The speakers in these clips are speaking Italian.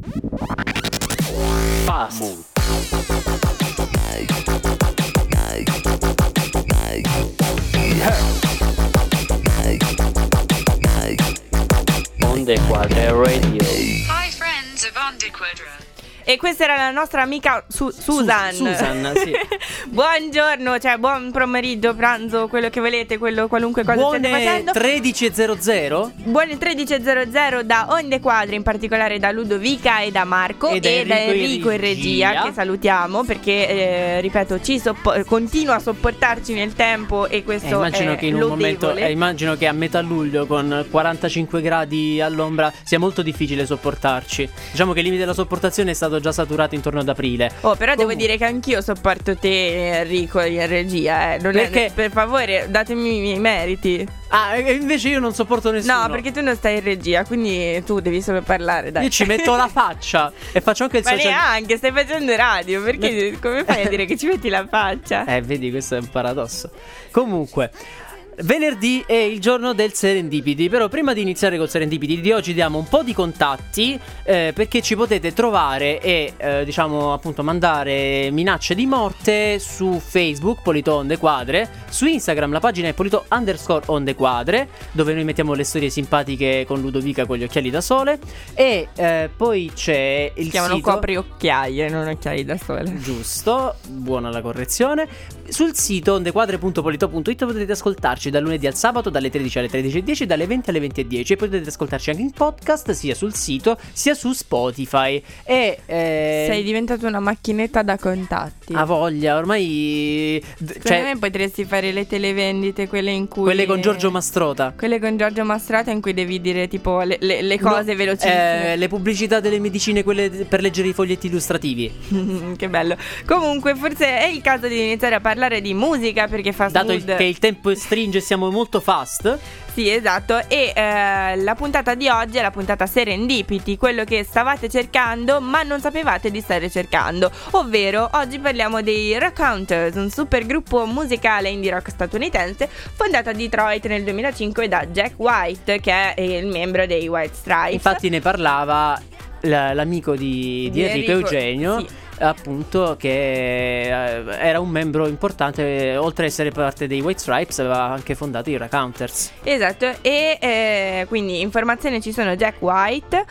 Fast. Onde Quadre Radio. Hi friends of Onde Quadra. E questa era la nostra amica Susan. Susan, sì. Buongiorno, cioè buon pomeriggio, pranzo, quello che volete, quello qualunque cosa Buone state facendo. 13.00. Buone 13.00 da Onde Quadre, in particolare da Ludovica e da Marco E da da Enrico Enrico in in regia, che salutiamo perché ripeto continua a sopportarci nel tempo e questo immagino è che in un lodevole. momento immagino che a metà luglio con 45 gradi all'ombra sia molto difficile sopportarci. Diciamo che il limite della sopportazione è stato già saturato intorno ad aprile. Però devo dire che anch'io sopporto te, Enrico, in regia, non Perché? per favore, datemi i miei meriti. Ah, e invece io non sopporto nessuno. No, perché tu non stai in regia, quindi tu devi solo parlare, dai. Io ci metto la faccia e faccio anche il Ma social. neanche, stai facendo radio, perché come fai a dire che ci metti la faccia? Vedi, questo è un paradosso. Comunque, venerdì è il giorno del Serendipity. Però prima di iniziare col Serendipity di oggi diamo un po' di contatti, perché ci potete trovare e diciamo appunto mandare minacce di morte su Facebook Polito Onde Quadre, su Instagram la pagina è Polito_Onde Quadre, dove noi mettiamo le storie simpatiche con Ludovica con gli occhiali da sole. E poi c'è il Si chiamano sito copri occhiaie, non occhiali da sole. Giusto, buona la correzione. Sul sito ondequadre.polito.it potete ascoltarci dal lunedì al sabato dalle 13 alle 13.10, dalle 20 alle 20.10, e potete ascoltarci anche in podcast sia sul sito sia su Spotify. E Sei diventato una macchinetta da contatti. ha voglia, ormai Secondo me potresti fare le televendite, quelle in cui quelle con Giorgio Mastrota. Quelle con Giorgio Mastrota in cui devi dire tipo le cose velocissime. Le pubblicità delle medicine, quelle per leggere i foglietti illustrativi. Che bello. Comunque forse è il caso di iniziare a parlare di musica, perché fast Dato food che il tempo stringe e siamo molto fast. Sì, esatto. E la puntata di oggi è la puntata Serendipity, quello che stavate cercando ma non sapevate di stare cercando. Ovvero, oggi parliamo dei Raconteurs, un super gruppo musicale indie rock statunitense fondato a Detroit nel 2005 da Jack White, che è il membro dei White Stripes. Infatti ne parlava l'amico di Enrico Eugenio, sì. Appunto, che era un membro importante, oltre ad essere parte dei White Stripes aveva anche fondato i Raconteurs. Esatto. E quindi informazioni ci sono: Jack White,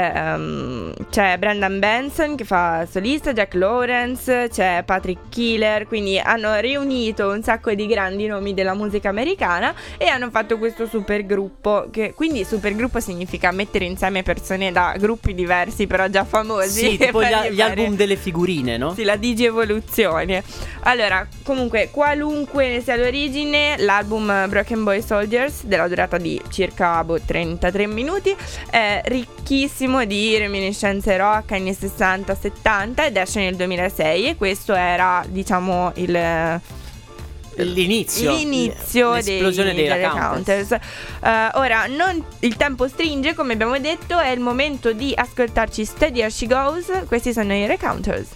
c'è Brendan Benson che fa solista, Jack Lawrence, c'è Patrick Keeler, quindi hanno riunito un sacco di grandi nomi della musica americana e hanno fatto questo supergruppo, che quindi supergruppo significa mettere insieme persone da gruppi diversi però già famosi. Sì, tipo Per gli album delle figurine, no? Sì, la digievoluzione. Allora, comunque, qualunque ne sia l'origine, l'album Broken Boy Soldiers, della durata di circa 33 minuti, è ricchissimo di reminiscenze rock anni 60-70 ed esce nel 2006, e questo era, diciamo, l'inizio l'esplosione dei Raconteurs. Ora, il tempo stringe, come abbiamo detto, è il momento di ascoltarci Steady As She Goes. Questi sono i Raconteurs.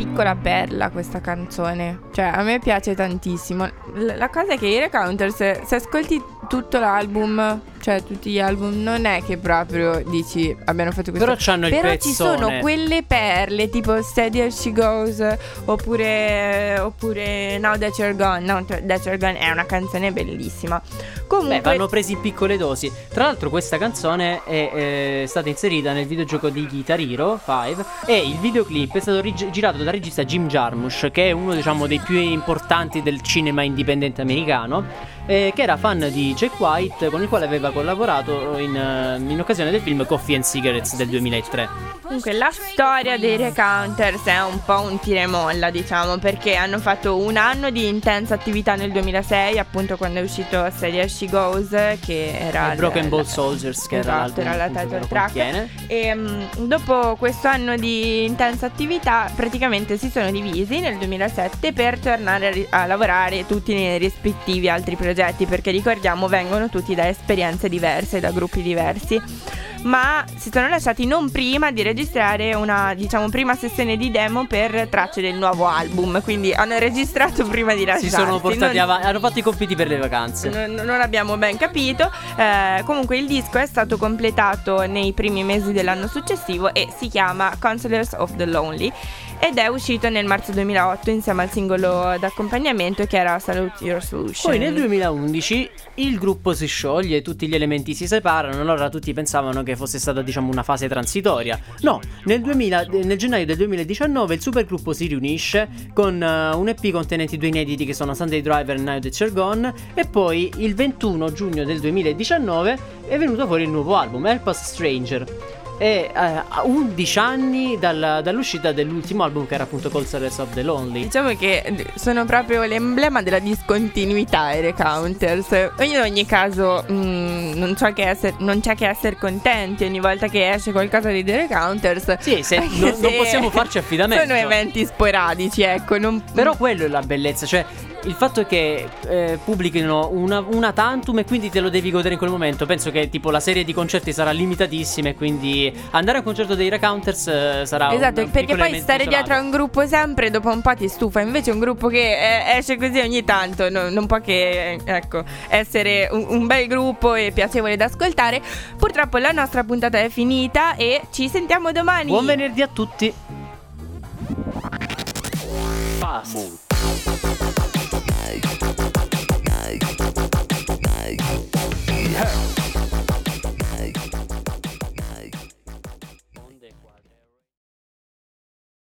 piccola perla questa canzone. Cioè, a me piace tantissimo. La cosa è che i Recounters, se ascolti tutto l'album, cioè tutti gli album, non è che proprio dici abbiano fatto questo. Però c'hanno il Però pezzone. ci sono quelle perle tipo Steady As She Goes, oppure Now That You're Gone. Now That You're Gone è una canzone bellissima. Comunque vanno presi in piccole dosi. Tra l'altro questa canzone è stata inserita nel videogioco di Guitar Hero 5 e il videoclip è stato girato dal regista Jim Jarmusch, che è uno, diciamo, dei più importanti del cinema indipendente americano, che era fan di Jack White, con il quale aveva collaborato in occasione del film Coffee and Cigarettes del 2003. Comunque la storia dei Recounters è un po' un tira e molla, diciamo, perché hanno fatto un anno di intensa attività nel 2006, appunto quando è uscito Steady As She Goes, che era Broken Ball Soldiers, che esatto, era la l'album title track. E dopo questo anno di intensa attività praticamente si sono divisi nel 2007 per tornare a lavorare tutti nei rispettivi altri progetti, perché ricordiamo vengono tutti da esperienze diverse, da gruppi diversi, ma si sono lasciati non prima di registrare una, diciamo, prima sessione di demo per tracce del nuovo album, quindi hanno registrato prima di lasciarsi. Si sono portati avanti, hanno fatto i compiti per le vacanze. Non abbiamo ben capito. Comunque il disco è stato completato nei primi mesi dell'anno successivo e si chiama Counselors of the Lonely ed è uscito nel marzo 2008 insieme al singolo d'accompagnamento che era Salute Your Solution. Poi nel 2011 il gruppo si scioglie, tutti gli elementi si separano. Allora tutti pensavano che fosse stata, diciamo, una fase transitoria. No, nel gennaio del 2019 il supergruppo si riunisce con un EP contenenti 2 inediti che sono Sunday Driver e Now That You're Gone, e poi il 21 giugno del 2019 è venuto fuori il nuovo album Help Us Stranger. E 11 anni dall'uscita dell'ultimo album, che era appunto Counselors of the Lonely. Diciamo che sono proprio l'emblema della discontinuità i Recounters. In ogni caso non c'è che essere contenti ogni volta che esce qualcosa di The Recounters. Sì, non possiamo farci affidamento. Sono eventi sporadici, ecco. Però quello è la bellezza, cioè il fatto che pubblichino una tantum e quindi te lo devi godere in quel momento. Penso che tipo la serie di concerti sarà limitatissima e quindi andare a un concerto dei Recounters sarà esatto, perché poi stare dietro a un gruppo sempre dopo un po' ti stufa. Invece un gruppo che esce così ogni tanto non può che essere un bel gruppo e piacevole da ascoltare. Purtroppo la nostra puntata è finita e ci sentiamo domani. Buon venerdì a tutti. Fast.